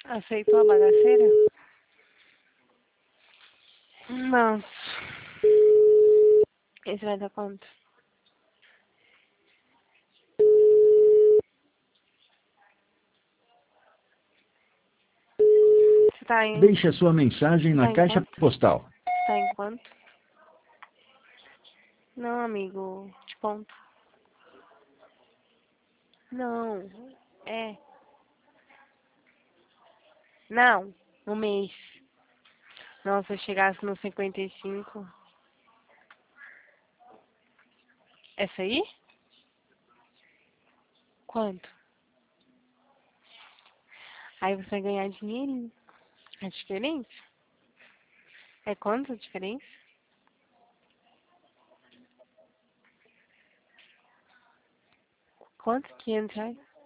Aceitou a bagaceira? Nossa. Esse vai dar quanto? Você Deixe a sua mensagem tá na em caixa quanto? postal. Tá em quanto? Não, amigo. De ponto. Não. É. Não. No mês. Nossa, se eu chegasse no 55. Essa aí? Quanto? Aí você vai ganhar dinheirinho. A diferença? É quanto a diferença? Quanto? R$ 500?